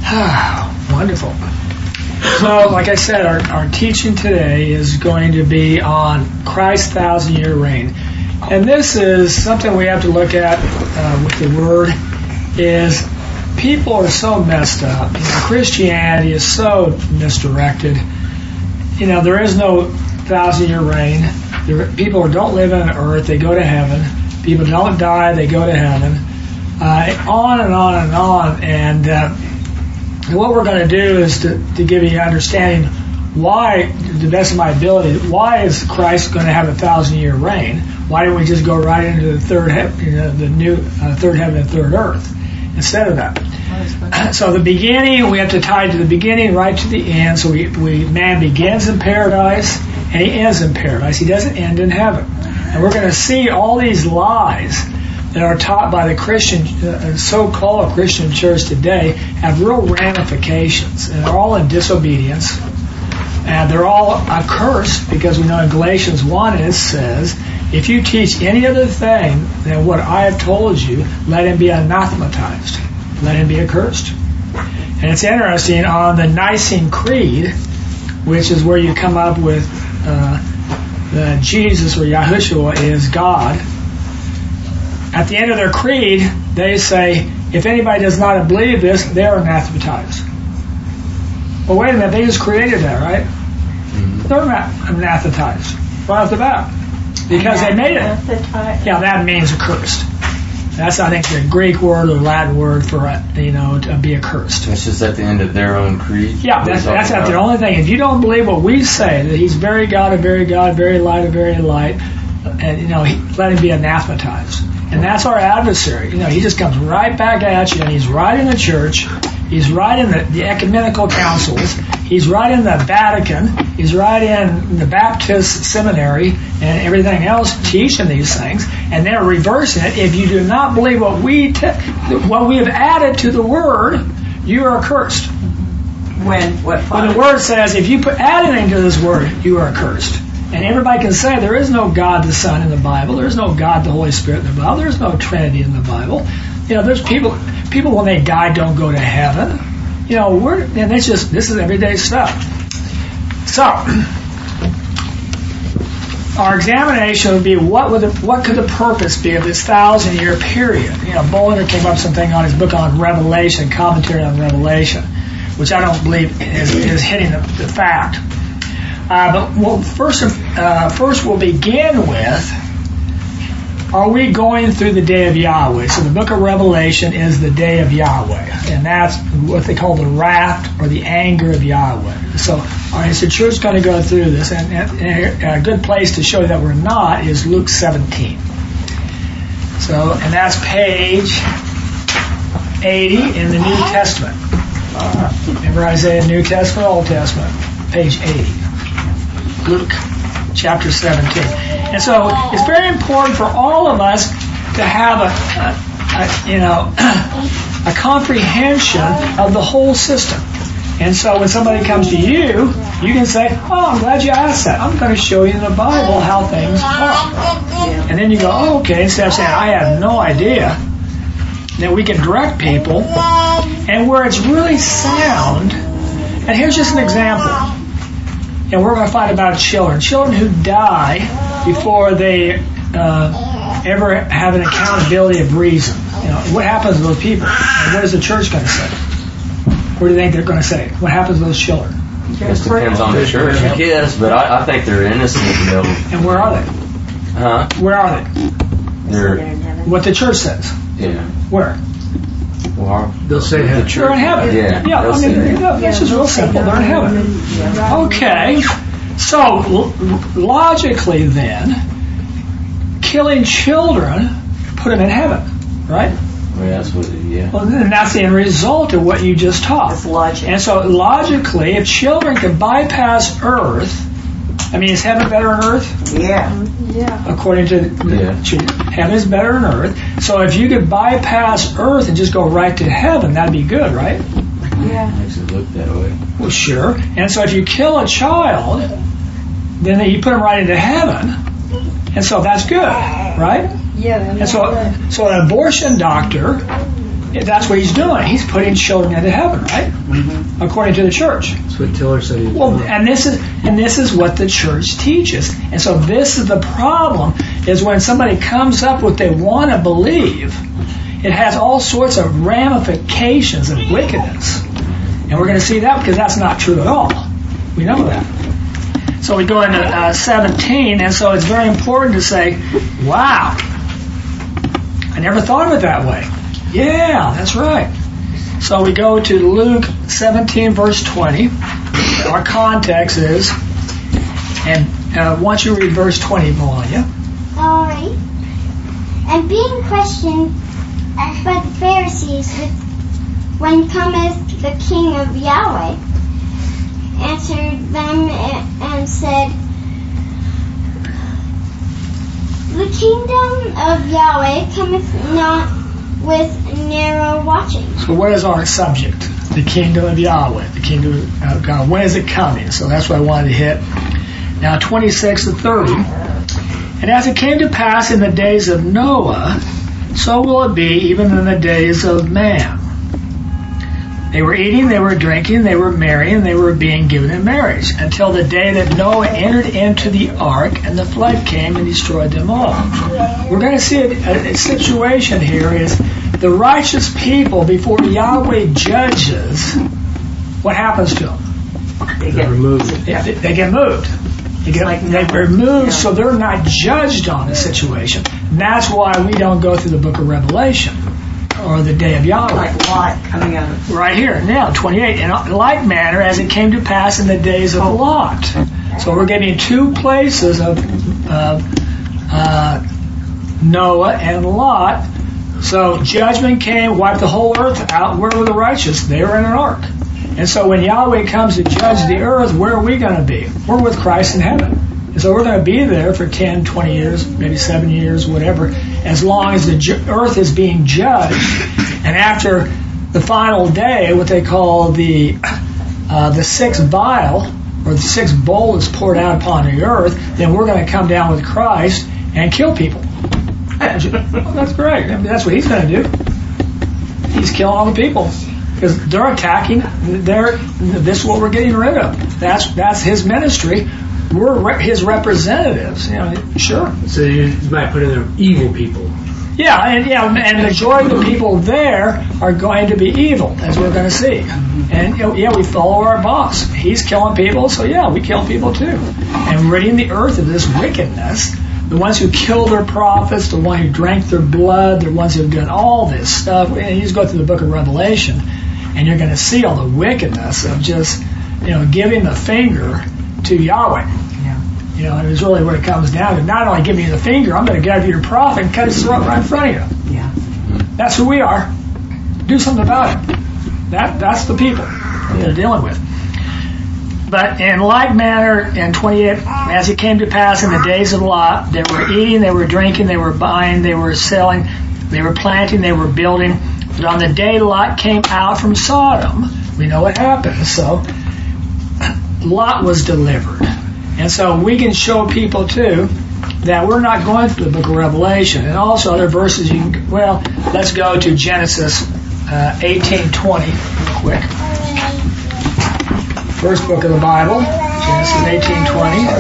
Wonderful. So, like I said, our teaching today is going to be on Christ's 1,000-year reign. And this is something we have to look at with the Word, is people are so messed up. Christianity is so misdirected. There is no 1,000-year reign. People don't live on earth, they go to heaven. People don't die, they go to heaven. On and on and on. And what we're going to do is to give you an understanding why, to the best of my ability, why is Christ going to have a 1,000-year reign? Why don't we just go right into the third heaven, the new third heaven and third earth instead of that? So the beginning, we have to tie to the beginning right to the end. So man begins in paradise and he ends in paradise. He doesn't end in heaven. And we're going to see all these lies that are taught by the Christian, so-called Christian church today, have real ramifications, and they're all in disobedience, and they're all accursed, because we know in Galatians 1 it says, if you teach any other thing than what I have told you, let him be anathematized, let him be accursed. And it's interesting, on the Nicene Creed, which is where you come up with Jesus or Yahushua is God, at the end of their creed, they say, if anybody does not believe this, they're anathematized. Well, wait a minute, they just created that, right? Mm-hmm. They're anathematized right off the bat. Because they made it. Yeah, that means accursed. That's, I think, the Greek word or Latin word for, to be accursed. It's just at the end of their own creed? Yeah, that's the only thing. If you don't believe what we say, that he's very God, a very God, very light, a very light, and, let him be anathematized. And that's our adversary. He just comes right back at you, and he's right in the church. He's right in the ecumenical councils. He's right in the Vatican. He's right in the Baptist seminary and everything else teaching these things. And they're reversing it. If you do not believe what we have added to the Word, you are accursed. When the Word says, if you add anything to this Word, you are accursed. And everybody can say there is no God the Son in the Bible. There is no God the Holy Spirit in the Bible. There is no Trinity in the Bible. There's people when they die don't go to heaven. And this is everyday stuff. So, our examination would be what could the purpose be of this 1,000-year period? Bollinger came up with something on his book on Revelation, commentary on Revelation, which I don't believe is hitting the fact. But first we'll begin with, are we going through the day of Yahweh? So the book of Revelation is the day of Yahweh, and that's what they call the wrath or the anger of Yahweh. So is the church going to go through this? And a good place to show that we're not is Luke 17. So, and that's page 80 in the New Testament. Remember Isaiah, New Testament, Old Testament, page 80. Luke chapter 17. And so it's very important for all of us to have a comprehension of the whole system. And so when somebody comes to you, you can say, I'm glad you asked that. I'm going to show you in the Bible how things are. And then you go, okay, instead of saying, I have no idea, then we can direct people. And where it's really sound, and here's just an example. And we're going to find about children who die before they ever have an accountability of reason. What happens to those people? And what is the church going to say? What do you think they're going to say? What happens to those children? It depends on the church, I guess, but I think they're innocent. And where are they? Huh? Where are they? They're what the church says. Yeah. Where? Well, they'll say heaven. They're in heaven. Yeah. That's just real simple. They're in heaven. Okay. So, logically then, killing children put them in heaven, right? Well, that's what, yeah. Well, then that's the end result of what you just taught. It's logic. And so, logically, if children can bypass earth, is heaven better than earth? Yeah. According to heaven is better than earth. So if you could bypass earth and just go right to heaven, that'd be good, right? Yeah. Makes it look that way. Well, sure. And so if you kill a child, then you put them right into heaven. And so that's good, right? Yeah. And so an abortion doctor That's what he's doing. He's putting children into heaven, right? Mm-hmm. According to the church. That's what Tiller said. Well, and this is what the church teaches. And so this is the problem: is when somebody comes up with what they want to believe, it has all sorts of ramifications of wickedness, and we're going to see that because that's not true at all. We know that. So we go into 17, and so it's very important to say, "Wow, I never thought of it that way." Yeah, that's right. So we go to Luke 17, verse 20. Our context is, and once you read verse 20, Melania. All right. And being questioned by the Pharisees when cometh the King of Yahweh, answered them and said, the kingdom of Yahweh cometh not with narrow watching. So what is our subject? The kingdom of Yahweh, the kingdom of God. When is it coming? So that's what I wanted to hit. Now 26 to 30. And as it came to pass in the days of Noah, so will it be even in the days of man. They were eating, they were drinking, they were marrying, they were being given in marriage, until the day that Noah entered into the ark, and the flood came and destroyed them all. We're going to see a situation here is the righteous people, before Yahweh judges, what happens to them? They get removed. They get moved. They removed, so they're not judged on the situation. And that's why we don't go through the book of Revelation or the day of Yahweh. Like Lot coming out of right here, now, 28. In like manner as it came to pass in the days of Lot. So we're getting two places of Noah and Lot. So judgment came, wiped the whole earth out. Where were the righteous? They were in an ark. And so when Yahweh comes to judge the earth, where are we going to be? We're with Christ in heaven. And so we're going to be there for 10, 20 years, maybe 7 years, whatever, as long as the earth is being judged. And after the final day, what they call the sixth vial, or the sixth bowl is poured out upon the earth, then we're going to come down with Christ and kill people. Well, that's great. I mean, that's what he's going to do. He's killing all the people. Because they're attacking, this is what we're getting rid of. That's his ministry. We're his representatives. Sure. So you might put in there evil people. Yeah, and the majority of the people there are going to be evil, as we're going to see. And we follow our boss. He's killing people, so we kill people too. And ridding the earth of this wickedness. The ones who killed their prophets, the ones who drank their blood, the ones who have done all this stuff. And you just go through the book of Revelation, and you're going to see all the wickedness of just, giving the finger to Yahweh. Yeah. And it's really what it comes down to. Not only giving you the finger, I'm going to grab your prophet and cut his throat right in front of you. Yeah. That's who we are. Do something about it. That's the people they're dealing with. But in like manner, in 28, as it came to pass in the days of Lot, they were eating, they were drinking, they were buying, they were selling, they were planting, they were building. But on the day Lot came out from Sodom, we know what happened. So Lot was delivered. And so we can show people, too, that we're not going through the book of Revelation. And also other verses, let's go to Genesis 18:20 real quick. First book of the Bible, Genesis 18:20.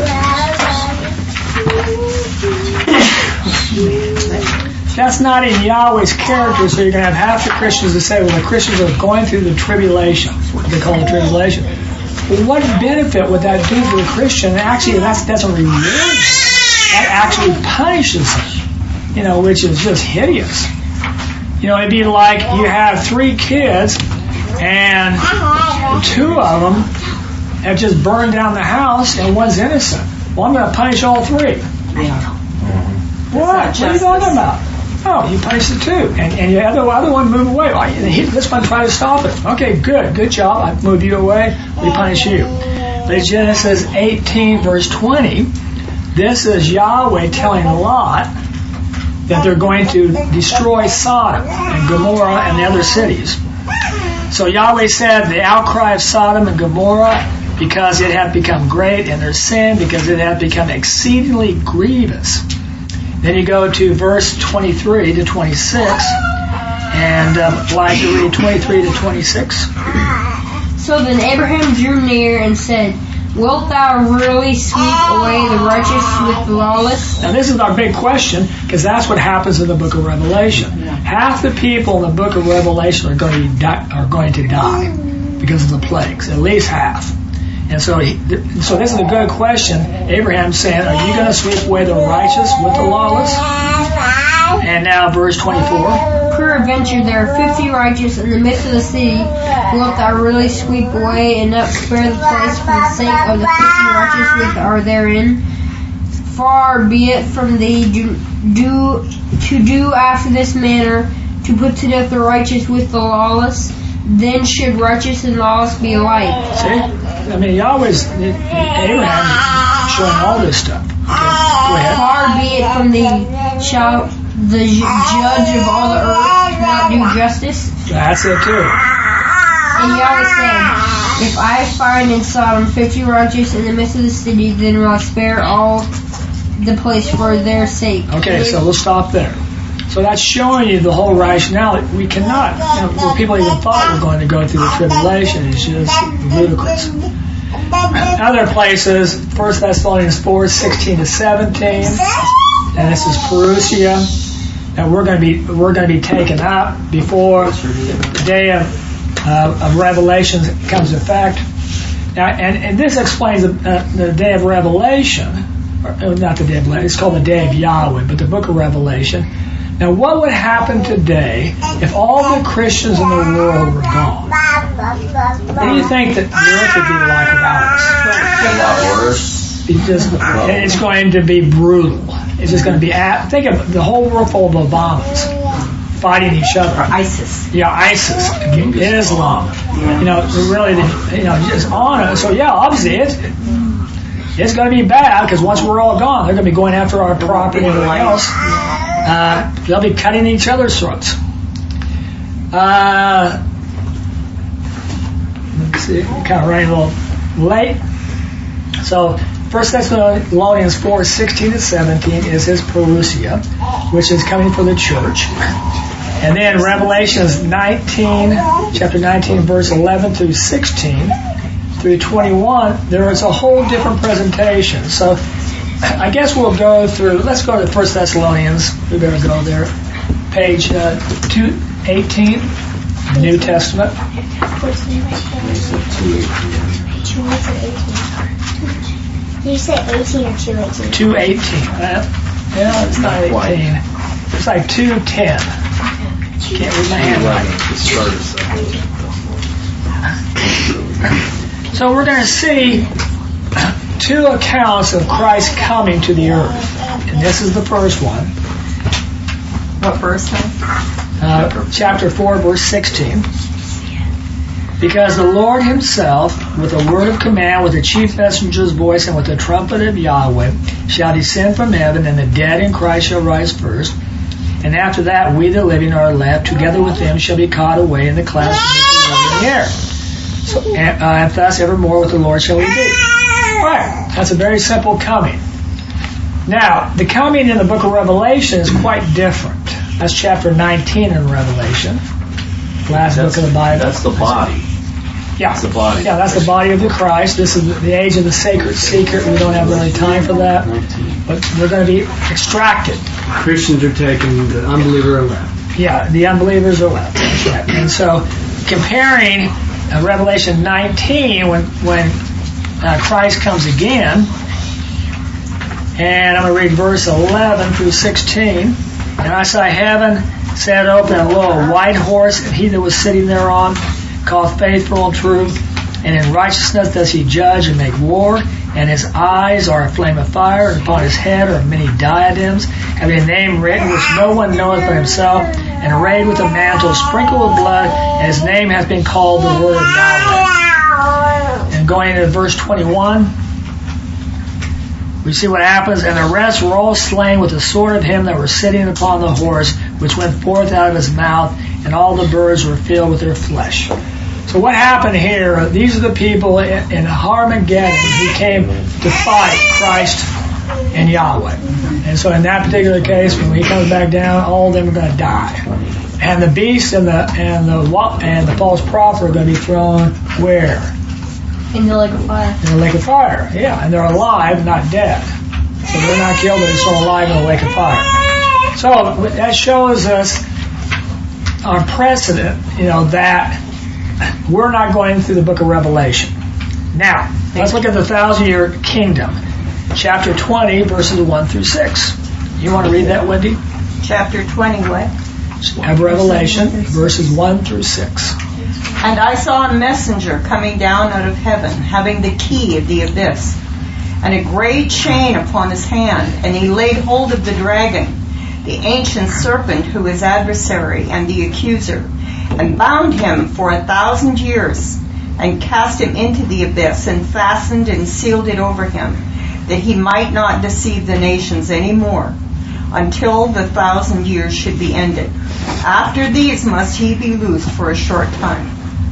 That's not in Yahweh's character, so you're going to have half the Christians that say, well, the Christians are going through the tribulation, what they call the tribulation. Well, what benefit would that do for the Christian? Actually, that's a reward. That actually punishes them, which is just hideous. It'd be like you have 3 kids, and 2 of them have just burned down the house, and one's innocent. Well, I'm going to punish all 3. Yeah. What? What are you talking about? Oh, you punish the 2, and the other one move away. This one tried to stop it. Okay, good job. I move you away. We punish you. But Genesis 18, verse 20, this is Yahweh telling Lot that they're going to destroy Sodom and Gomorrah and the other cities. So Yahweh said, the outcry of Sodom and Gomorrah, because it hath become great, and their sin, because it hath become exceedingly grievous. Then you go to verse 23 to 26, And I'd like to read 23 to 26. So then Abraham drew near and said, Wilt thou really sweep away the righteous with the lawless? Now this is our big question, because that's what happens in the book of Revelation. Half the people in the book of Revelation are going to die because of the plagues, at least half. And so this is a good question. Abraham's saying, are you going to sweep away the righteous with the lawless? And now verse 24. Peradventure there are 50 righteous in the midst of the city. Wilt thou really sweep away and not spare the place for the sake of the 50 righteous which are therein? Far be it from thee to do after this manner, to put to death the righteous with the lawless. Then should righteous and lawless be alike. See? I mean, Abraham is showing all this stuff. Okay, go ahead. Far be it from thee, shall the judge of all the earth not do justice? That's it too. And Yahweh said, If I find in Sodom 50 righteous in the midst of the city, then will I spare all the place for their sake. Okay, so we'll stop there. So that's showing you the whole rationale. We cannot, where people even thought we're going to go through the tribulation is just ludicrous. Other places, 1 Thessalonians 4, 16 to 17, and this is Perusia. And we're going to be taken up before the day of Revelation comes to effect. Now, and this explains the day of Revelation, or not the day of Revelation, it's called the day of Yahweh, but the book of Revelation. Now, what would happen today if all the Christians in the world were gone? What do you think that the earth would be like without us? It's going to be brutal. It's just going to be, think of the whole world full of Obamas fighting each other. Or ISIS. Yeah, ISIS. Islam. Really, just on it. So, yeah, obviously it's going to be bad, because once we're all gone, they're going to be going after our property and everything else. They'll be cutting each other's throats. Let's see, kind of running a little late. So, 1 Thessalonians 4, 16 to 17 is his Perusia, which is coming for the church. And then Revelations 19, chapter 19, verse 11 through 16 through 21, there is a whole different presentation. So I guess we'll go through, let's go to 1 Thessalonians. We better go there. Page 218, New Testament. Did you say 18 or 218? 218. Yeah, it's not 18. It's like 210. Can't read my handwriting. So we're going to see two accounts of Christ coming to the earth. And this is the first one. What verse then? Chapter 4, verse 16. Because the Lord himself, with a word of command, with the chief messenger's voice, and with the trumpet of Yahweh, shall descend from heaven, and the dead in Christ shall rise first. And after that, we the living are left, together with them shall be caught away in the clouds to meet the Lord in the air. So, and thus evermore with the Lord shall we be. Right. That's a very simple coming. Now, the coming in the book of Revelation is quite different. That's chapter 19 in Revelation. Last book of the Bible. That's the body. Yeah. That's the body. Yeah, that's the body of the Christ. This is the age of the sacred secret. We don't have really time for that. But we're going to be extracted. Christians are taken, the unbeliever are left. Yeah, the unbelievers are left. That's right. And so, comparing Revelation 19 when Christ comes again, and I'm going to read verse 11 through 16. And I saw heaven set open, and lo, a white horse, and he that was sitting thereon, called Faithful and True, and in righteousness does he judge and make war, and his eyes are a flame of fire, and upon his head are many diadems, having a name written which no one knoweth but himself, and arrayed with a mantle sprinkled with blood, and his name hath been called the Word of Yahweh. And going into verse 21, we see what happens. And the rest were all slain with the sword of him that were sitting upon the horse, which went forth out of his mouth, and all the birds were filled with their flesh. So what happened here, these are the people in Armageddon who came to fight Christ and Yahweh. And so in that particular case, when he comes back down, all of them are going to die. And the beast and the false prophet are going to be thrown where? In the lake of fire. In the lake of fire, yeah. And they're alive, not dead. So they're not killed, they're still alive in the lake of fire. So that shows us our precedent, that we're not going through the book of Revelation. Now, let's look at the 1,000-year kingdom. Chapter 20, verses 1 through 6. You want to read that, Wendy? Chapter 20, what? Of Revelation, verses 1 through 6. And I saw a messenger coming down out of heaven, having the key of the abyss, and a great chain upon his hand, and he laid hold of the dragon, the ancient serpent who is adversary and the accuser, and bound him for 1,000 years, and cast him into the abyss, and fastened and sealed it over him, that he might not deceive the nations any more, until the 1,000 years should be ended. After these must he be loosed for a short time.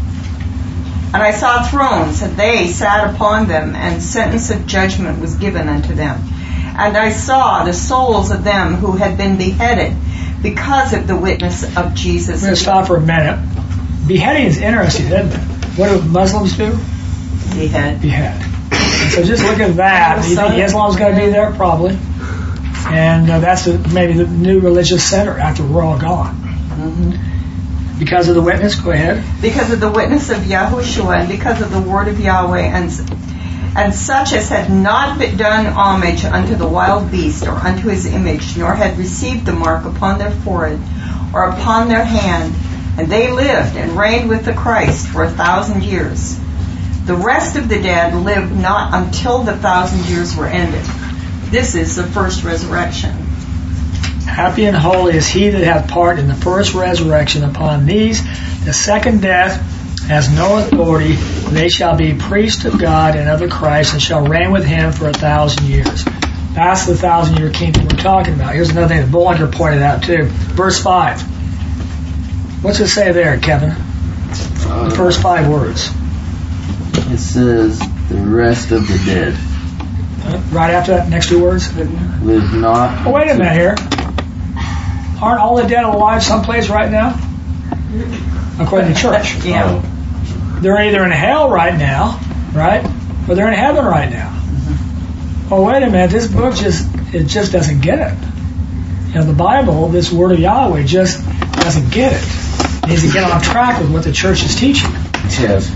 And I saw thrones, and they sat upon them, and sentence of judgment was given unto them. And I saw the souls of them who had been beheaded because of the witness of Jesus. We're going to stop for a minute. Beheading is interesting, isn't it? What do Muslims do? Behead. And so just look at that. Do you think Islam's going to be there? Probably. And that's maybe the new religious center after we're all gone. Mm-hmm. Because of the witness, go ahead. Because of the witness of Yahushua, and because of the word of Yahweh, and such as had not been done homage unto the wild beast, or unto his image, nor had received the mark upon their forehead, or upon their hand, and they lived and reigned with the Christ for 1,000 years. The rest of the dead lived not until the 1,000 years were ended. This is the first resurrection. Happy and holy is he that hath part in the first resurrection. Upon these the second death has no authority. They shall be priests of God and of the Christ, and shall reign with him for 1,000 years. That's the 1,000-year kingdom we're talking about. Here's another thing that Bullinger pointed out too. Verse 5. What's it say there, Kevin? The first 5 words. It says, the rest of the dead. Right after that, next 2 words? Live not. Oh, wait a minute here. Aren't all the dead alive someplace right now? According to church. Yeah. They're either in hell right now, right? Or they're in heaven right now. Mm-hmm. Oh, wait a minute. This book just doesn't get it. The Bible, this word of Yahweh, just doesn't get it. It needs to get on track with what the church is teaching. Yes.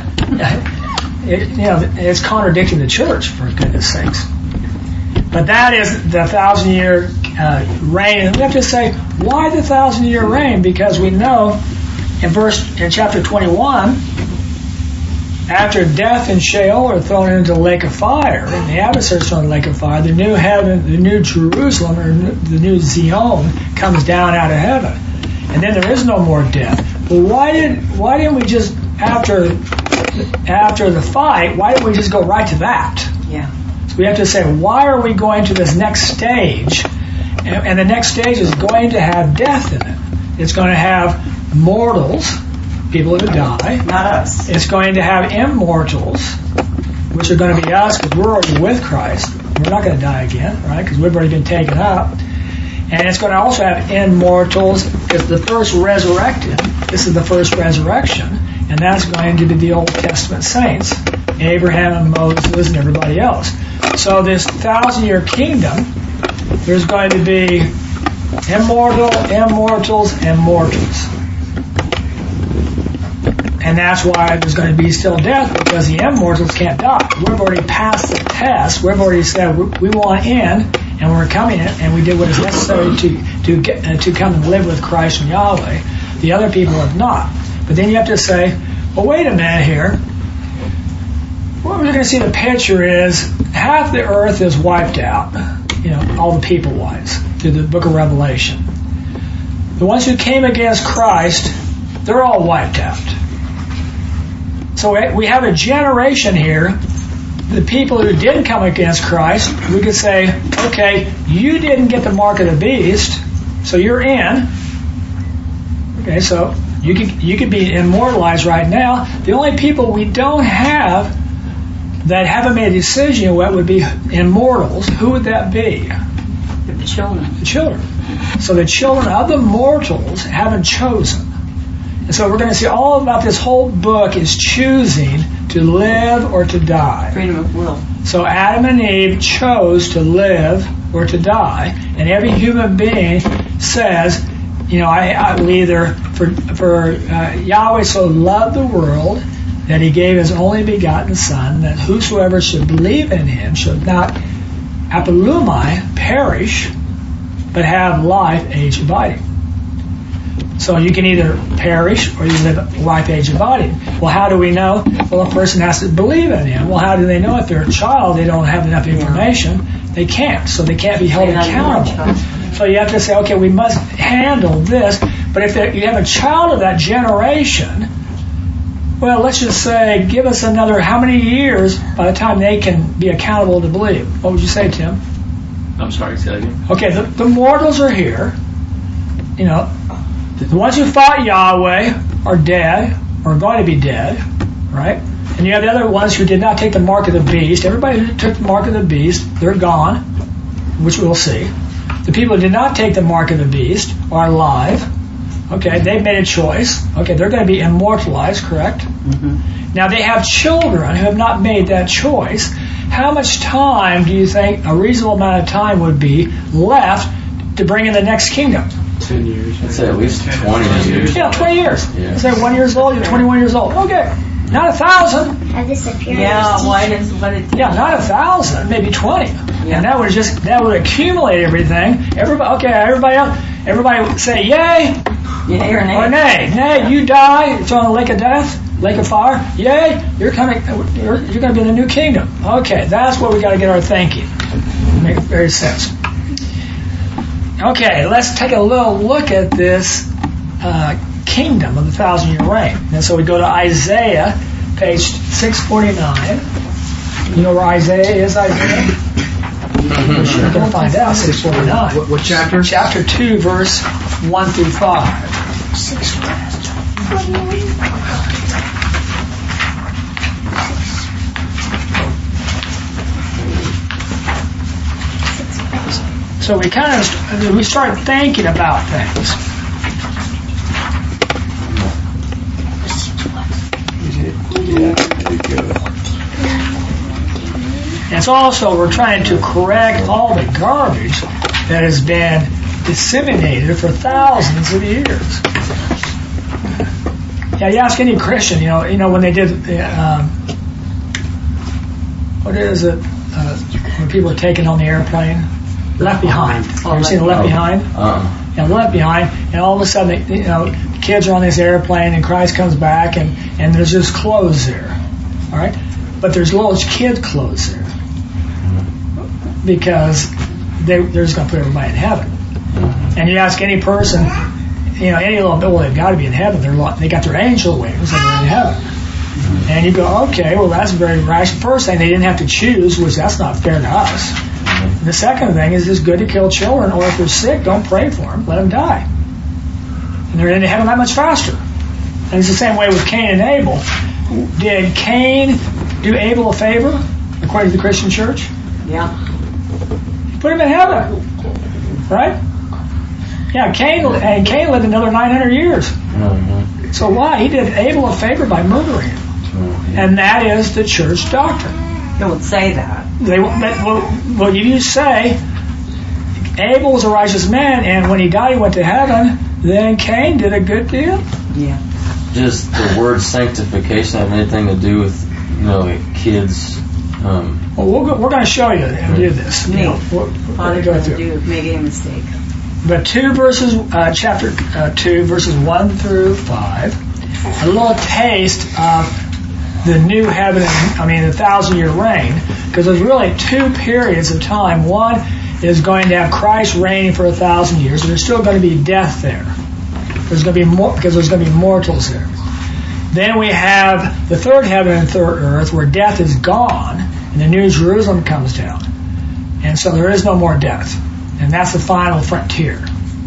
It's contradicting the church, for goodness sakes. But that is the 1,000-year reign. And we have to say, why the 1,000-year reign? Because we know in chapter 21, after death and Sheol are thrown into the lake of fire, and the adversaries thrown in the lake of fire, the new heaven, the new Jerusalem, or the new Zion comes down out of heaven. And then there is no more death. Well, why didn't we just, after the fight, why didn't we just go right to that? Yeah. So we have to say, why are we going to this next stage? And the next stage is going to have death in it. It's going to have mortals, people who die. Not us. It's going to have immortals, which are going to be us because we're already with Christ. We're not going to die again, right? Because we've already been taken up. And it's going to also have immortals because the first resurrected, this is the first resurrection, and that's going to be the Old Testament saints, Abraham and Moses and everybody else. So this 1,000-year kingdom, there's going to be immortals, and mortals. And that's why there's going to be still death, because the immortals can't die. We've already passed the test. We've already said we want in, and we're coming in, and we did what is necessary to come and live with Christ and Yahweh. The other people have not. But then you have to say, well, wait a minute here. What we're going to see the picture is half the earth is wiped out, all the people-wise, through the book of Revelation. The ones who came against Christ, they're all wiped out. So we have a generation here, the people who didn't come against Christ, we could say, okay, you didn't get the mark of the beast, so you're in. Okay, so you could be immortalized right now. The only people we don't have that haven't made a decision yet would be immortals. Who would that be? The children. The children. So the children of the mortals haven't chosen. And so we're going to see all about this whole book is choosing to live or to die. Freedom of will. So Adam and Eve chose to live or to die, and every human being says, I will either, for Yahweh so loved the world that he gave his only begotten Son, that whosoever should believe in him should not apolumai, perish, but have life, age abiding. So you can either perish or you live life, age abiding. Well, how do we know? Well, a person has to believe in him. Well, how do they know if they're a child? They don't have enough information. They can't. So they can't be held accountable. So you have to say, okay, we must handle this. But if you have a child of that generation, well, let's just say, give us another how many years by the time they can be accountable to believe? What would you say, Tim? I'm sorry, say that again. Okay, the mortals are here. The ones who fought Yahweh are dead, or are going to be dead, right? And you have the other ones who did not take the mark of the beast. Everybody who took the mark of the beast, they're gone, which we'll see. The people who did not take the mark of the beast are alive. Okay, they've made a choice. Okay, they're going to be immortalized, correct? Mm-hmm. Now they have children who have not made that choice. How much time do you think a reasonable amount of time would be left to bring in the next kingdom? 10 years. I'd say at least 20 years. Yeah, 20 years. Yeah. Say 1 year old, you're 21 years old. Okay, not 1,000. Have this appearance. Yeah, why does what it Yeah, not 1,000, maybe 20. Yeah. And that would accumulate everything. Everybody say yay. Yay or nay? Or nay. Nay, you die. It's on the lake of death, lake of fire. Yay, you're coming. You're going to be in the new kingdom. Okay, that's where we got to get our thinking. Make very sense. Okay, let's take a little look at this kingdom of the 1,000-year reign. And so we go to Isaiah, page 649. You know where Isaiah is, Isaiah? We're sure going to find out, 649. What chapter? Chapter 2, verse 1 through 5. So we start thinking about things. It's also, we're trying to correct all the garbage that has been disseminated for thousands of years. Yeah, you ask any Christian, when they did, what is it, when people are taken on the airplane? Left Behind. You ever seen Left Behind? Yeah, Left Behind, and all of a sudden, the kids are on this airplane, and Christ comes back, and there's just clothes there, all right? But there's little kid clothes there, because they're just going to put everybody in heaven. And you ask any person, any little bit, well, they've got to be in heaven. They got their angel wings, and they're in heaven. And you go, okay, well, that's very rational. First thing, they didn't have to choose, which that's not fair to us. And the second thing is it's good to kill children, or if they're sick, don't pray for them, let them die. And they're in heaven that much faster. And it's the same way with Cain and Abel. Did Cain do Abel a favor, according to the Christian church? Yeah. He put him in heaven, right? Yeah, Cain lived another 900 years. Mm-hmm. So why? He did Abel a favor by murdering him. Mm-hmm. And that is the church doctrine. Don't say that. Well, you say Abel was a righteous man, and when he died, he went to heaven. Then Cain did a good deal. Yeah. Just the word sanctification have anything to do with kids? Well, we're going to show you how to do this. No. We're going to go through. Making a mistake. But chapter 2, verses 1 through 5, a little taste of the new heaven, the 1,000-year reign, because there's really two periods of time. One is going to have Christ reigning for 1,000 years, and there's still going to be death there. There's going to be more, because there's going to be mortals there. Then we have the third heaven and third earth, where death is gone, and the New Jerusalem comes down. And so there is no more death. And that's the final frontier.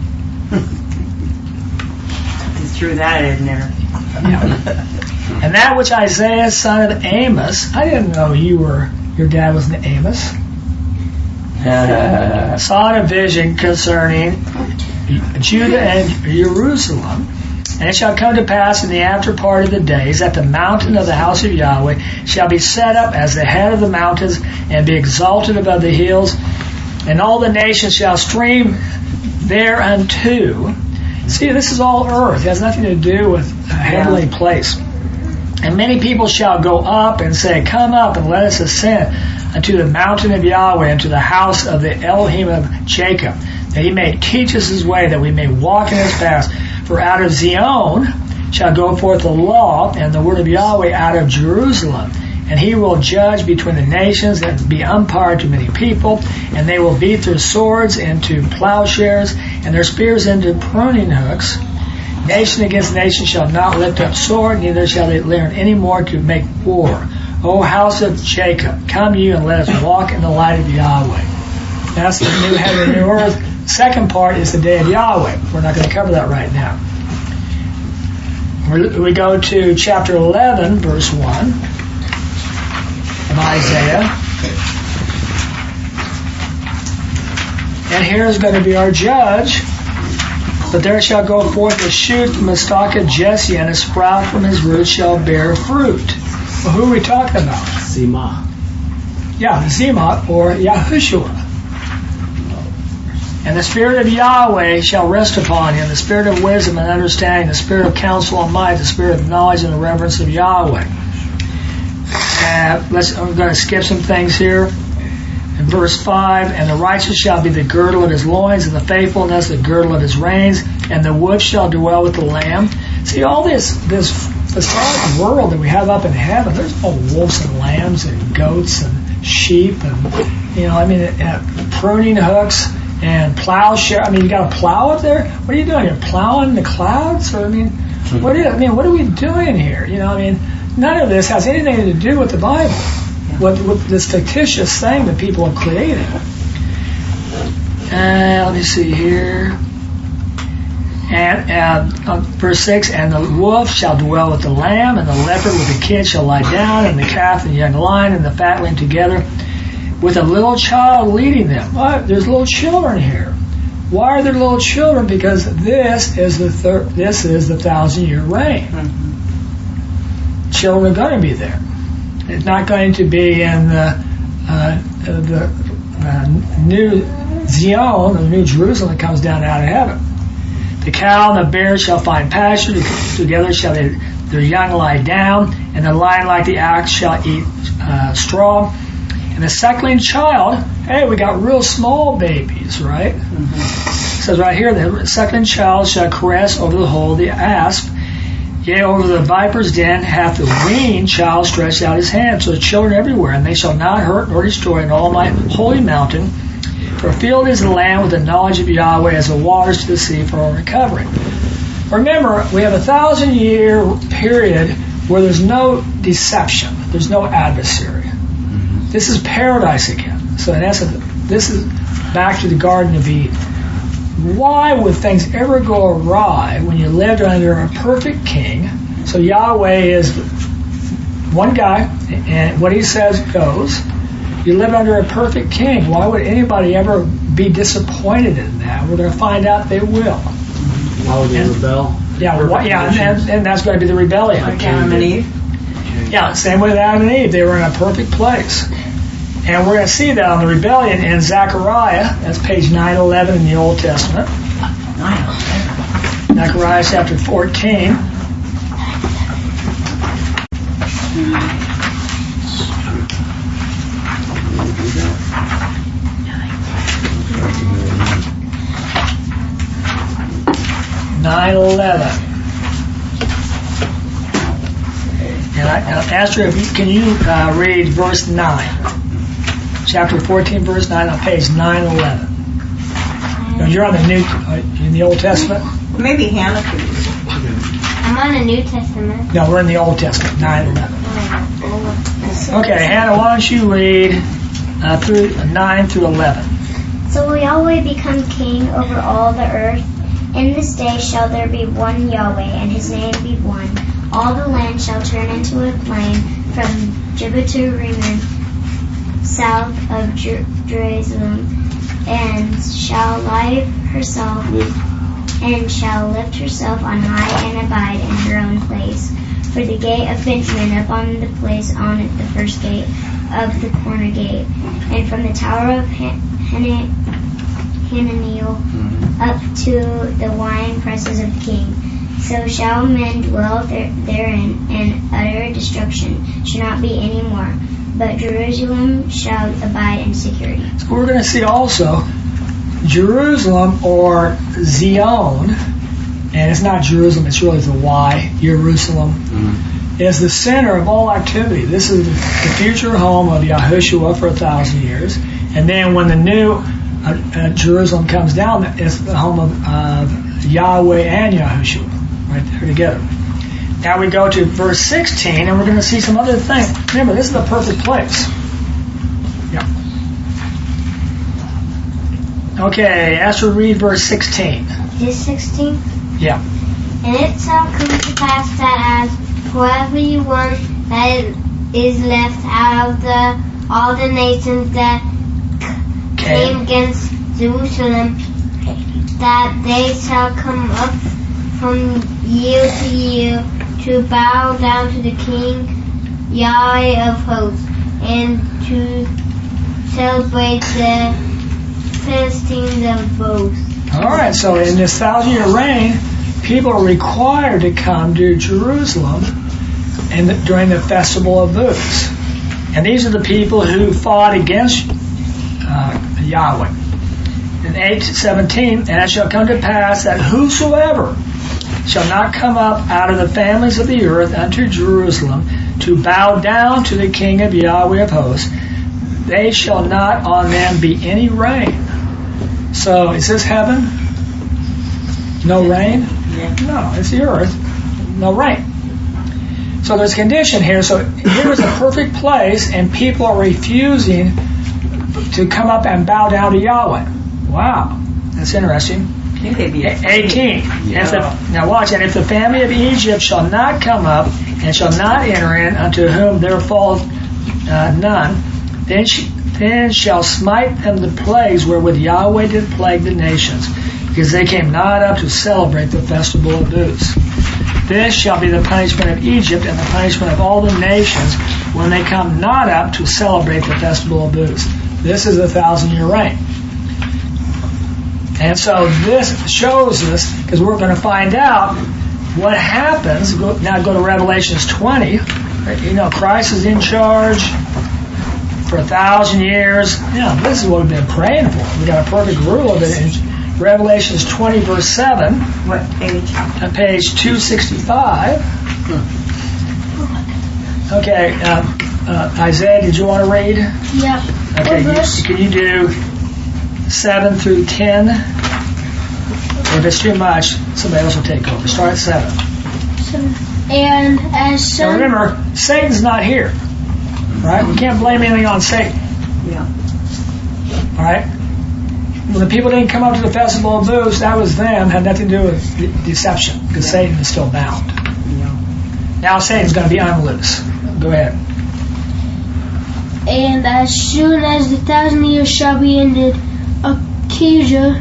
Just threw that in there. Yeah. And that which Isaiah, son of Amos, I didn't know your dad was an Amos. saw a vision concerning Judah and Jerusalem. And it shall come to pass in the after part of the days that the mountain of the house of Yahweh shall be set up as the head of the mountains and be exalted above the hills, and all the nations shall stream thereunto. See, this is all earth. It has nothing to do with a heavenly place. And many people shall go up and say, Come up and let us ascend unto the mountain of Yahweh, unto the house of the Elohim of Jacob, that he may teach us his way, that we may walk in his paths. For out of Zion shall go forth the law and the word of Yahweh out of Jerusalem. And he will judge between the nations and be umpire to many people. And they will beat their swords into plowshares and their spears into pruning hooks. Nation against nation shall not lift up sword, neither shall they learn any more to make war. O house of Jacob, come you and let us walk in the light of Yahweh. That's the new heaven and new earth. Second part is the day of Yahweh. We're not going to cover that right now. We go to chapter 11, verse 1 of Isaiah. And here is going to be our judge. But there shall go forth a shoot from the stalk of Jesse, and a sprout from his roots shall bear fruit. Well, who are we talking about? Zimah. Yeah, Zimah or Yahushua. And the Spirit of Yahweh shall rest upon him, the Spirit of wisdom and understanding, the Spirit of counsel and might, the Spirit of knowledge and the reverence of Yahweh. I'm going to skip some things here. In verse 5, and the righteous shall be the girdle of his loins, and the faithfulness the girdle of his reins, and the wolf shall dwell with the lamb. See, all this facade world that we have up in heaven, there's no wolves and lambs and goats and sheep and, pruning hooks and plowshare. You got a plow up there? What are you doing? You're plowing the clouds? Or, what are we doing here? None of this has anything to do with the Bible. With this fictitious thing that people have created. Let me see here. And verse 6, and the wolf shall dwell with the lamb, and the leopard with the kid shall lie down, and the calf and the young lion and the fatling together, with a little child leading them. There's little children here. Why are there little children? Because this is the 1,000-year reign. Mm-hmm. Children are going to be there. It's not going to be in the new Zion, the new Jerusalem that comes down out of heaven. The cow and the bear shall find pasture, together shall their young lie down, and the lion like the ox shall eat straw. And the suckling child, we got real small babies, right? Mm-hmm. It says right here, the suckling child shall caress over the hole of the asp. Yea, over the viper's den hath the weaned child stretched out his hand. So the children everywhere, and they shall not hurt nor destroy in all my holy mountain. For filled is the land with the knowledge of Yahweh, as the waters to the sea for our recovery. Remember, we have 1,000-year period where there's no deception. There's no adversary. Mm-hmm. This is paradise again. So in essence, this is back to the Garden of Eden. Why would things ever go awry when you lived under a perfect king? So Yahweh is one guy, and what he says goes. You live under a perfect king. Why would anybody ever be disappointed in that? We're going to find out they will. Why would they rebel? And that's going to be the rebellion. Like Adam and Eve? Yeah, same with Adam and Eve. They were in a perfect place. And we're going to see that on the rebellion in Zechariah. That's page 911 in the Old Testament. 911. Zechariah chapter 14. And I asked her, can you read verse 9? Chapter 14, verse 9 on page 911. You're on the in the Old Testament? Maybe Hannah could. I'm on the New Testament. No, we're in the Old Testament, 911. Okay, Hannah, why don't you read through 9 through 11. So will Yahweh become king over all the earth? In this day shall there be one Yahweh, and his name be one. All the land shall turn into a plain from Gibeah to Rimmon, south of Jerusalem, and shall lift herself on high and abide in her own place. For the gate of Benjamin upon the place on it, the first gate of the corner gate, and from the tower of Hananiel up to the wine presses of the king. So shall men dwell therein, and utter destruction shall not be any more, but Jerusalem shall abide in security. So we're going to see also Jerusalem, or Zion, and it's not Jerusalem, it's really the Y, Jerusalem, is the center of all activity. This is the future home of Yahushua for 1,000 years. And then when the new Jerusalem comes down, it's the home of Yahweh and Yahushua, right there together. Now we go to verse 16, and we're going to see some other things. Remember, this is the perfect place. Yeah. Okay, Esther, read verse 16. Is 16? Yeah. And it shall come to pass that as for every one that is left out of all the nations that came against Jerusalem, that they shall come up from year to year to bow down to the King Yahweh of hosts, and to celebrate the feastings of both. All right, so in this 1,000-year reign, people are required to come to Jerusalem during the festival of booths. And these are the people who fought against Yahweh. In 8:17, and it shall come to pass that whosoever shall not come up out of the families of the earth unto Jerusalem to bow down to the King of Yahweh of hosts, they shall not on them be any rain. So, is this heaven? No rain? Yeah. No, it's the earth. No rain. So there's a condition here. So here is a perfect place, and people are refusing to come up and bow down to Yahweh. Wow, that's interesting. 18. Now watch, and if the family of Egypt shall not come up and shall not enter in, unto whom there falleth none, then shall smite them the plagues wherewith Yahweh did plague the nations, because they came not up to celebrate the festival of booths. This shall be the punishment of Egypt and the punishment of all the nations when they come not up to celebrate the festival of booths. This is a 1,000-year reign. And so this shows us, because we're going to find out what happens. Now go to Revelations 20. You know, Christ is in charge for 1,000 years. This is what we've been praying for. We've got a perfect rule of it in Revelations 20, verse 7. What page? On page 265. Okay, Isaiah, did you want to read? Yep. Okay, can you do 7 through 10? If it's too much, somebody else will take over. Start at 7. And as Now remember, Satan's not here. Right? We can't blame anything on Satan. Yeah. All right? When the people didn't come up to the festival of booths, that was them, had nothing to do with deception, because Satan is still bound. Yeah. Now Satan's going to be unloose. Go ahead. And as soon as the 1,000 years shall be ended, accuser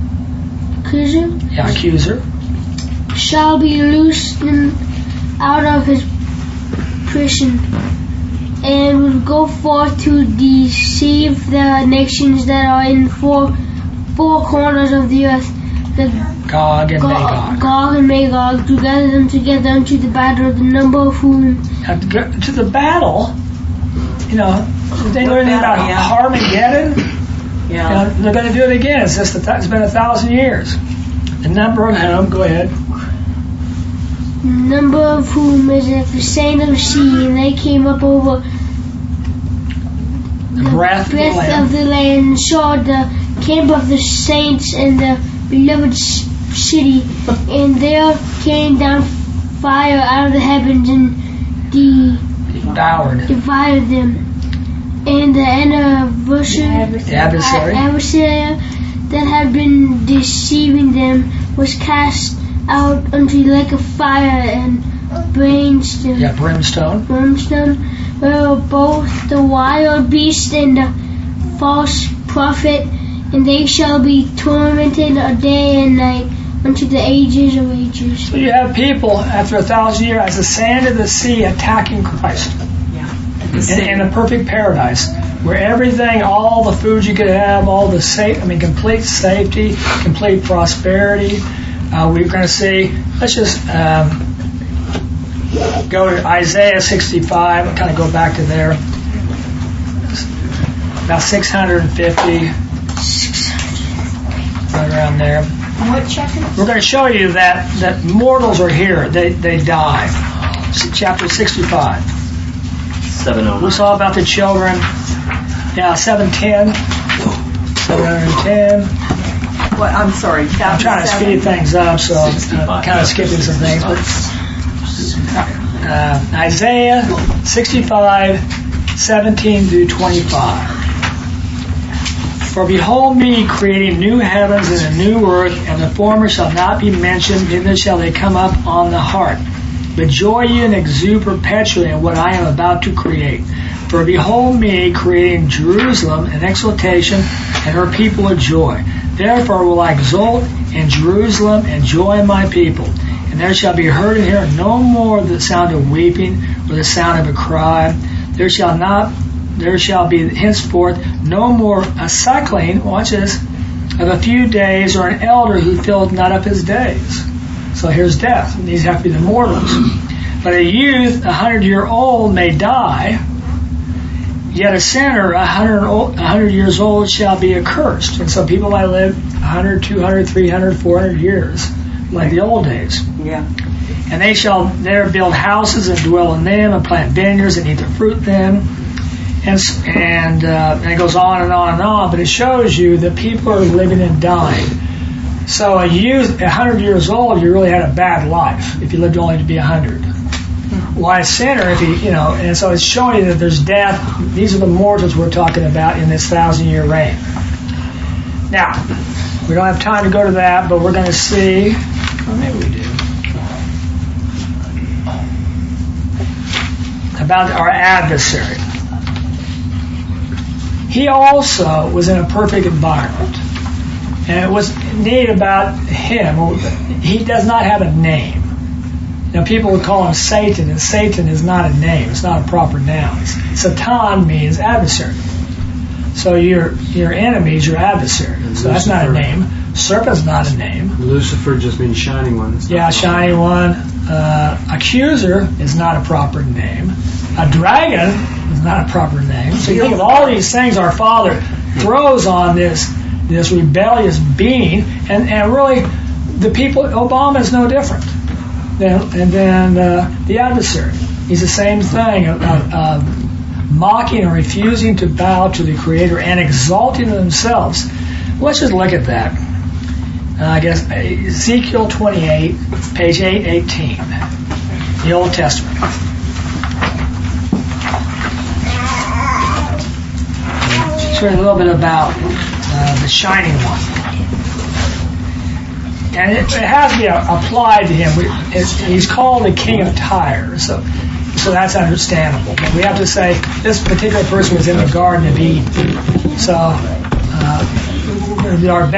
shall be loosened out of his prison, and will go forth to deceive the nations that are in four corners of the earth, the Gog and Magog. Gog and Magog, to gather them together unto the battle, the number of whom... To the battle, did they learn anything about Armageddon? Yeah. They're going to do it again. It's been 1,000 years. The number of whom, go ahead. Number of whom is at the sand of the sea, and they came up over the breadth of the land, and saw the camp of the saints and the beloved city, and there came down fire out of the heavens and devoured them. And the adversary that had been deceiving them was cast out unto the lake of fire and brimstone. Yeah, brimstone. Brimstone, where both the wild beast and the false prophet, and they shall be tormented a day and night unto the ages of ages. So you have people after 1,000 years as the sand of the sea attacking Christ. In a perfect paradise where everything, all the food you could have, all the complete safety, complete prosperity. We're going to see. Let's just go to Isaiah 65. I'll kind of go back to there. About 650, right around there. What chapter? We're going to show you that mortals are here. They die. Chapter 65. 709. We saw about the children. Yeah, 710. 710. What? I'm sorry. I'm trying to speed things up, so I'm kind of skipping some things. But Isaiah 65, 17 through 25. For behold me creating new heavens and a new earth, and the former shall not be mentioned, neither shall they come up on the heart. But joy ye and exude perpetually in what I am about to create. For behold me creating Jerusalem an exultation, and her people a joy. Therefore will I exult in Jerusalem and joy in my people. And there shall be heard in here no more the sound of weeping or the sound of a cry. There shall be henceforth no more a suckling, watch this, of a few days, or an elder who filleth not up his days. So here's death. These have to be the mortals. But a youth, 100-year-old, may die, yet a sinner, 100 years old, shall be accursed. And so people might live 100, 200, 300, 400 years, like the old days. Yeah. And they shall there build houses and dwell in them, and plant vineyards and eat the fruit them. And it goes on and on and on, but it shows you that people are living and dying. So a youth, 100 years old, you really had a bad life if you lived only to be 100. Why a sinner if and so it's showing you that there's death. These are the mortals we're talking about in this 1,000-year reign. Now, we don't have time to go to that, but we're going to see, or maybe we do, about our adversary. He also was in a perfect environment. And what's neat about him, he does not have a name. Now, people would call him Satan, and Satan is not a name. It's not a proper noun. Satan means adversary. So your enemy is your adversary. So that's not a name. Serpent's not a name. Lucifer just means shining one. Yeah, shining one. Accuser is not a proper name. A dragon is not a proper name. So you think of all these things our Father throws on this rebellious being, and really the people, Obama is no different than the adversary. He's the same thing, mocking and refusing to bow to the Creator and exalting themselves. Let's just look at that. I guess Ezekiel 28, page 818, the Old Testament. Just read a little bit about the Shining One. And it has to be applied to him. He's called the King of Tyre, so that's understandable. But we have to say this particular person was in the Garden of Eden. So our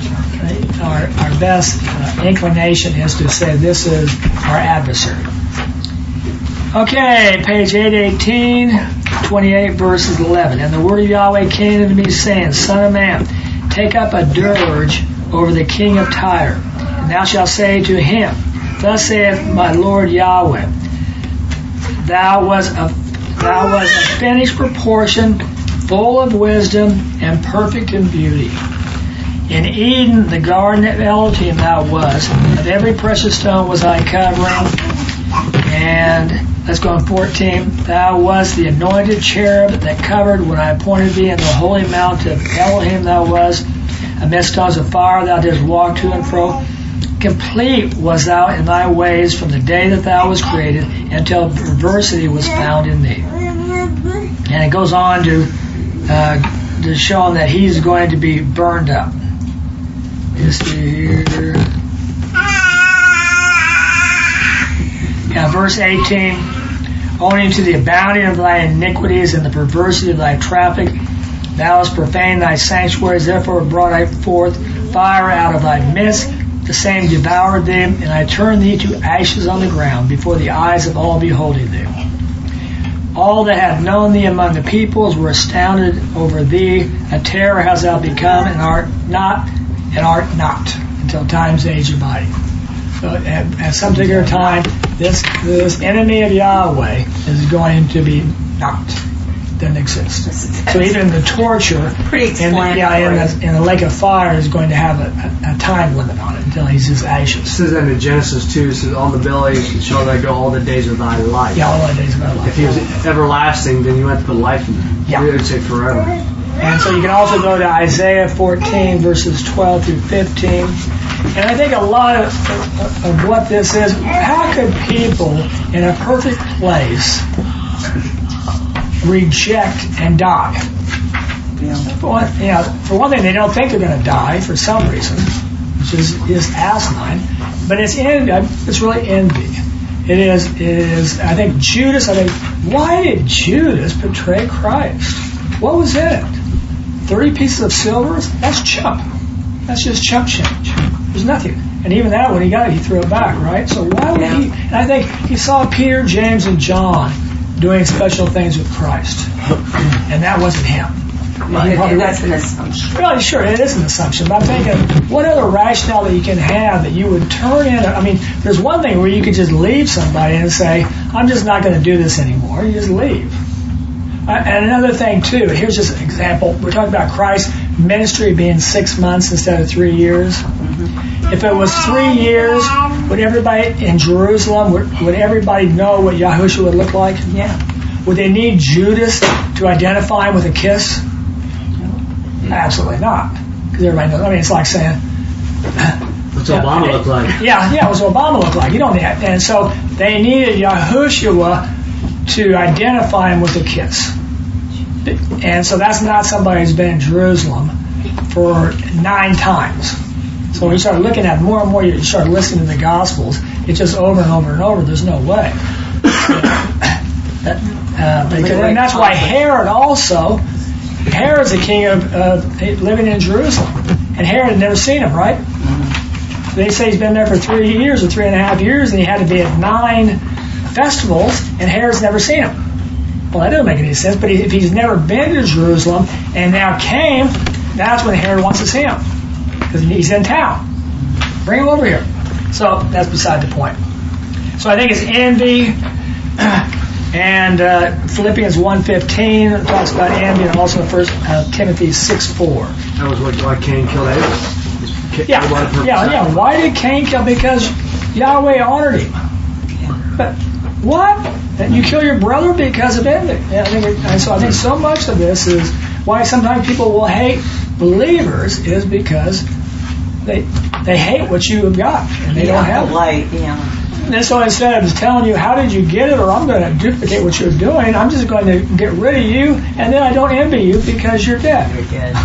best inclination is to say this is our adversary. Okay, page 818, 28 verses 11. And the word of Yahweh came unto me, saying, Son of man, take up a dirge over the king of Tyre, and thou shalt say to him, Thus saith my Lord Yahweh, Thou was a finished proportion, full of wisdom, and perfect in beauty. In Eden, the garden of Elohim thou was. Of every precious stone was I covering. And let's go on 14. Thou was the anointed cherub that covered when I appointed thee in the holy mount of Elohim thou was. Amidst tongues of fire thou didst walk to and fro. Complete was thou in thy ways from the day that thou was created until perversity was found in thee. And it goes on to show him that he's going to be burned up. You see here. Now, verse 18, owing to the abounding of thy iniquities and the perversity of thy traffic, thou hast profaned thy sanctuaries, therefore brought I forth fire out of thy midst, the same devoured thee, and I turned thee to ashes on the ground before the eyes of all beholding thee. All that have known thee among the peoples were astounded over thee. A terror hast thou become, and art not, until time's age abiding. So at some particular time, this enemy of Yahweh is going to be not. Doesn't exist. So even the torture in the lake of fire is going to have a time limit on it until he's just ashes. It says that in Genesis 2, it says, on the belly shall thou go all the days of thy life. Yeah, all the days of thy life. If he was everlasting, then you have to put life in him. Yeah. It would say forever. And so you can also go to Isaiah 14, verses 12 through 15. And I think a lot of what this is, how could people in a perfect place reject and die? For one thing, they don't think they're going to die for some reason, which is asinine. But it's envy. It's really envy. It is. I think Judas. Why did Judas betray Christ? What was in it? 30 pieces of silver? That's chump. That's just chump change. There's nothing. And even that, when he got it, he threw it back, right? So why would he? And I think he saw Peter, James, and John doing special things with Christ. And that wasn't him. Well, that's an assumption. Well, sure, it is an assumption. But I'm thinking, what other rationale that you can have that you would turn in? I mean, there's one thing where you could just leave somebody and say, I'm just not going to do this anymore. You just leave. And another thing, too, here's just an example. We're talking about Christ's ministry being 6 months instead of 3 years. Mm-hmm. If it was 3 years, would everybody in Jerusalem, would everybody know what Yahushua would look like? Yeah. Would they need Judas to identify him with a kiss? Absolutely not. Because everybody knows. I mean, it's like saying... What's Obama look like? Yeah, what's Obama look like? You don't need that. And so they needed Yahushua to identify him with a kiss. And so that's not somebody who's been in Jerusalem for 9 times. So when you start looking at more and more, you start listening to the Gospels, it's just over and over and over. There's no way. And that's why Herod's the king of living in Jerusalem. And Herod had never seen him, right? They say he's been there for 3 years or 3.5 years, and he had to be at 9 festivals, and Herod's never seen him. Well, that doesn't make any sense, but if he's never been to Jerusalem and now came, that's when Herod wants to see him, because he's in town. Bring him over here. So that's beside the point. So I think it's envy, and Philippians 1:15 talks about envy, and also 1 Timothy 6:4. That was why Cain killed Abel. Yeah. Why did Cain kill? Because Yahweh honored him. But what? That you kill your brother because of envy? And so I think so much of this is why sometimes people will hate believers is because they hate what you have got and they don't have it. And so instead of just telling you how did you get it or I'm going to duplicate what you're doing, I'm just going to get rid of you and then I don't envy you because you're dead. You're dead.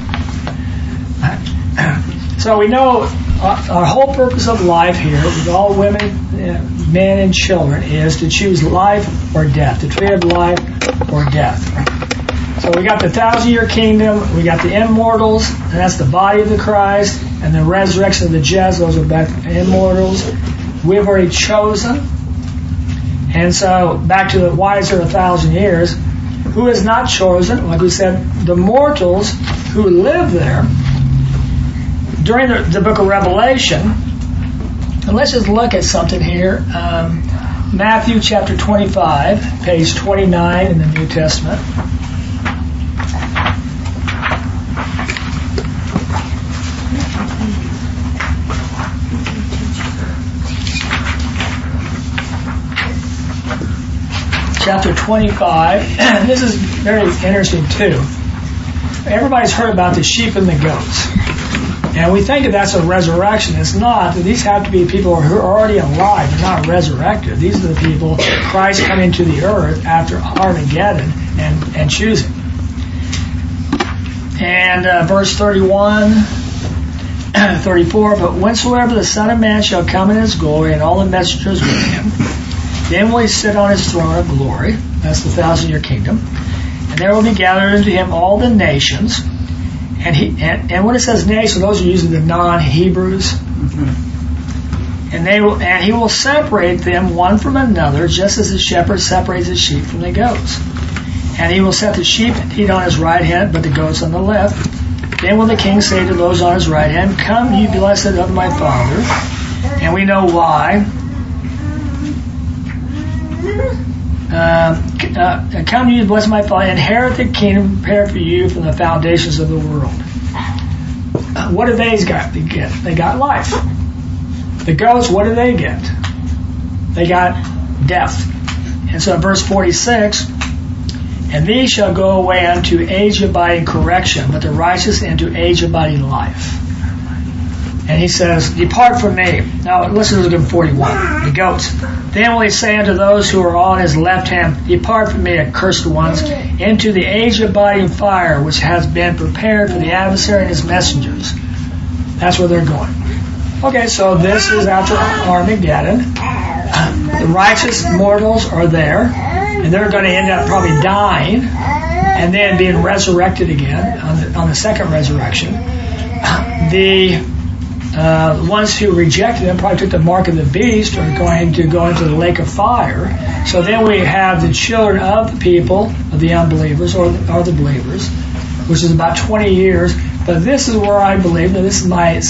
So we know our whole purpose of life here with all women, men and children is to choose life or death, the tree of life or death. So we got the 1,000-year kingdom, we got the immortals, and that's the body of the Christ, and the resurrection of the just, those are back immortals. We've already chosen. And so back to why is there 1,000 years? Who is not chosen? Like we said, the mortals who live there during the book of Revelation. And let's just look at something here. Matthew chapter 25, page 29 in the New Testament. Chapter 25. This is very interesting too. Everybody's heard about the sheep and the goats. And we think that that's a resurrection. It's not. These have to be people who are already alive. They're not resurrected. These are the people Christ coming to the earth after Armageddon and choosing. And verse 31, 34, but whensoever the Son of Man shall come in his glory and all the messengers with him, Then will he sit on his throne of glory. That's the 1,000-year kingdom. And there will be gathered unto him all the nations. And when it says nation, those are usually the non-Hebrews. And he will separate them one from another, just as the shepherd separates the sheep from the goats. And he will set the sheep eat on his right hand, but the goats on the left. Then will the king say to those on his right hand, Come, ye blessed of my Father. And we know why. Come, ye blessed of my Father, inherit the kingdom prepared for you from the foundations of the world. What do they got? They got life. The goats, what do they get? They got death. And so in verse 46, and these shall go away unto age-abiding correction, but the righteous into age-abiding life. And he says, Depart from me. Now listen to 41. The goats. Then will he say unto those who are on his left hand, Depart from me, accursed ones, into the age-abiding fire, which has been prepared for the adversary and his messengers. That's where they're going. Okay, so this is after Armageddon. The righteous mortals are there, and they're going to end up probably dying and then being resurrected again on the second resurrection. The ones who rejected him probably took the mark of the beast are going to go into the lake of fire. So then we have the children of the people, of the unbelievers or the believers, which is about 20 years. But this is where I believe, now this is my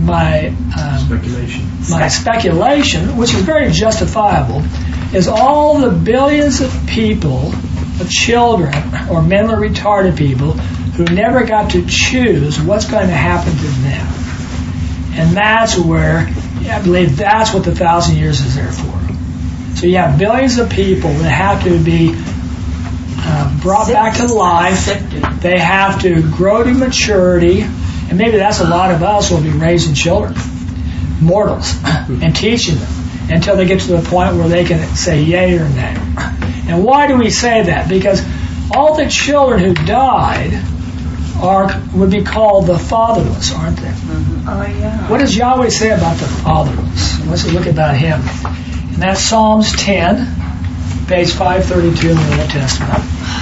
speculation, which is very justifiable, is all the billions of people, of children, or mentally retarded people who never got to choose what's going to happen to them. And that's where, I believe that's what the 1,000 years is there for. So you have billions of people that have to be brought back to life. They have to grow to maturity. And maybe that's a lot of us who will be raising children, mortals, and teaching them until they get to the point where they can say yay or nay. And why do we say that? Because all the children who died would be called the fatherless, aren't they? Oh, yeah. What does Yahweh say about the fatherless? Let's look about him. And that's Psalms 10, page 532 in the Old Testament.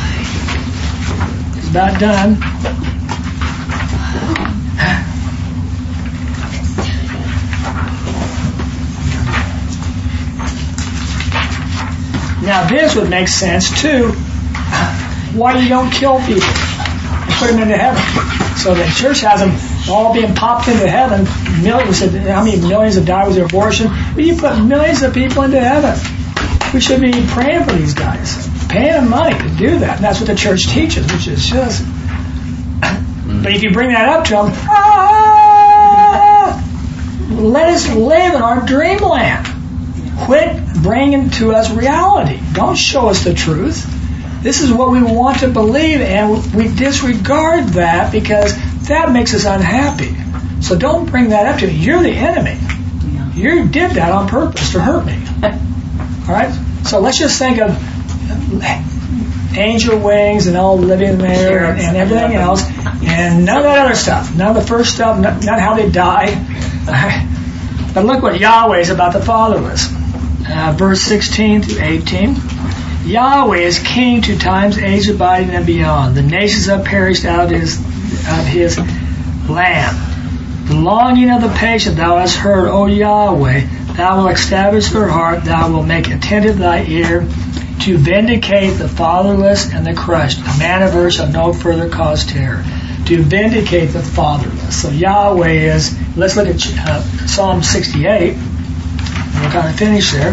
It's about done. Now this would make sense too. Why you don't kill people and put them into heaven? So the church has them all being popped into heaven. Millions have died with their abortion. But you put millions of people into heaven. We should be praying for these guys, paying them money to do that. And that's what the church teaches, which is just. But if you bring that up to them, let us live in our dreamland. Quit bringing to us reality. Don't show us the truth. This is what we want to believe, and we disregard that because that makes us unhappy. So don't bring that up to me. You're the enemy. You did that on purpose to hurt me. All right? So let's just think of angel wings and all living there and everything else, and none of that other stuff. None of the first stuff, not how they died. But look what Yahweh is about the fatherless. Verse 16 to 18. Yahweh is king to times, age abiding and beyond. The nations have perished out of his land. The longing of the patient thou hast heard, O Yahweh. Thou wilt establish their heart. Thou wilt make attentive thy ear to vindicate the fatherless and the crushed. A man averse shall no further cause terror. To vindicate the fatherless. So Yahweh is, let's look at Psalm 68. And we'll kind of finish there.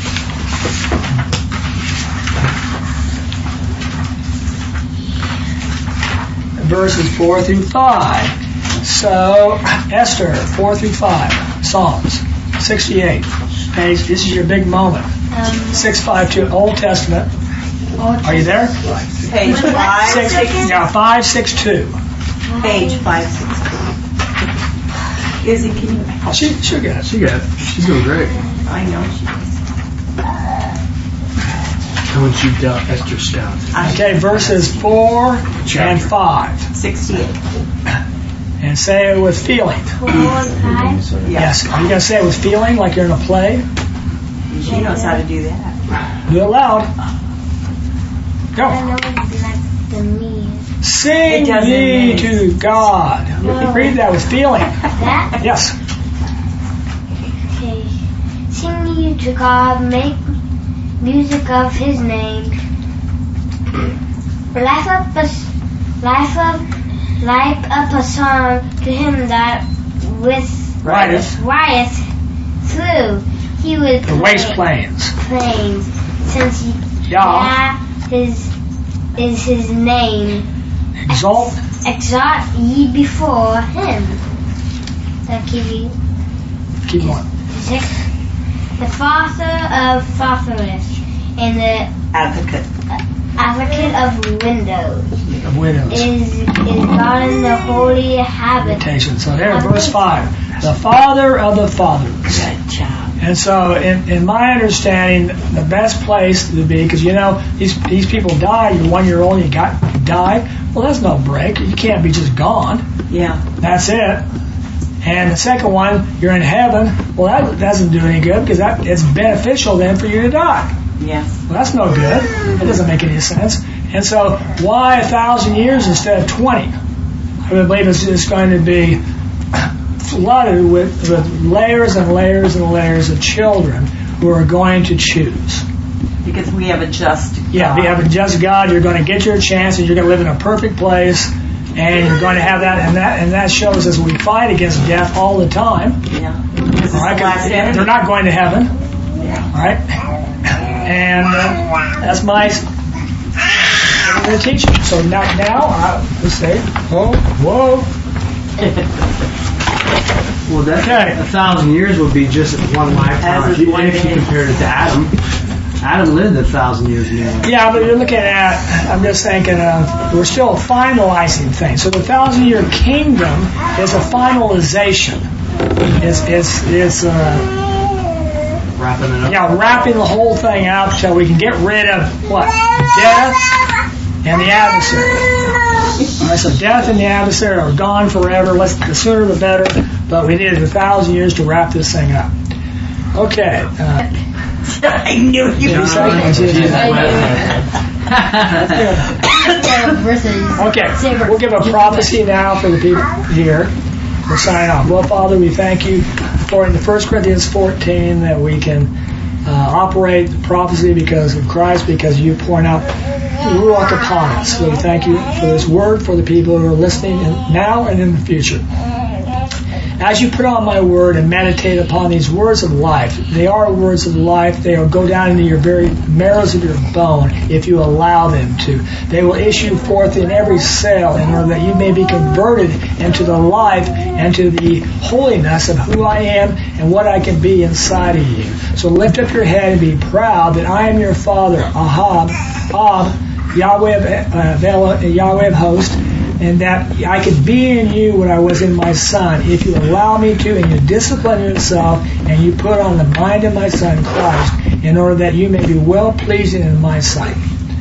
Verses 4 through 5. So, Esther, 4 through 5. Psalms 68. Page, this is your big moment. 652, Old Testament. Are you there? Page 562. Page 562. Izzy, can you? She'll get it. She got it. She's doing great. I know she is. How would you doubt Esther Stout? Okay, verses 4 and 5. 68. And say it with feeling. 4 and 5. Yes. Are you going to say it with feeling like you're in a play? She knows how to do that. Do it loud. Go. I know it's like the me. Sing It doesn't ye mean- to God. Read that with feeling. That? Yes. Okay. Sing ye to God, make music of his name. Life up a song to him that with Rideth through. He would the waste plains. since Yah. is his name. Exalt. Exalt ye before him. That give you Keep going. 6. The Father of fatherless and the Advocate. Advocate of windows Of widows. is God in the holy habit. Habitation. So there, verse 5. The Father of the fatherless. Good job. And so, in my understanding, the best place to be, because these people die. You're 1 year old, you die. Well, that's no break. You can't be just gone. Yeah. That's it. And the second one, you're in heaven. Well, that doesn't do any good because it's beneficial then for you to die. Yes. Well, that's no good. That doesn't make any sense. And so, why 1,000 years instead of 20? I believe it's going to be flooded with layers and layers and layers of children who are going to choose. Because we have a just God. Yeah, we have a just God. You're going to get your chance, and you're going to live in a perfect place, and you're going to have that. And that shows us we fight against death all the time. Yeah. This is All right, the last 'cause enemy. they're not going to heaven. Yeah. All right, and that's my teaching. So now let's say, whoa. Well, that Okay. 1,000 years would be just one lifetime As if is you one day. compared it to Adam. Adam lived 1,000 years anyway. Yeah, but you're looking at, I'm just thinking, we're still finalizing things. So the 1,000-year kingdom is a finalization. It's Wrapping it up. wrapping the whole thing out till we can get rid of what? Death and the adversary. All right, so death and the adversary are gone forever. The sooner the better. But we needed 1,000 years to wrap this thing up. Okay. I knew you were Okay, we'll give a prophecy now for the people here. We'll sign off. Well, Father, we thank you for in the 1 Corinthians 14 that we can operate the prophecy because of Christ, because you point out Ruach upon us. So we thank you for this word for the people who are listening now and in the future. As you put on my word and meditate upon these words of life, they are words of life. They will go down into your very marrows of your bone if you allow them to. They will issue forth in every cell in order that you may be converted into the life and to the holiness of who I am and what I can be inside of you. So lift up your head and be proud that I am your Father, Ahab, Yahweh of hosts, and that I could be in you what I was in my Son, if you allow me to, and you discipline yourself, and you put on the mind of my Son, Christ, in order that you may be well-pleasing in my sight.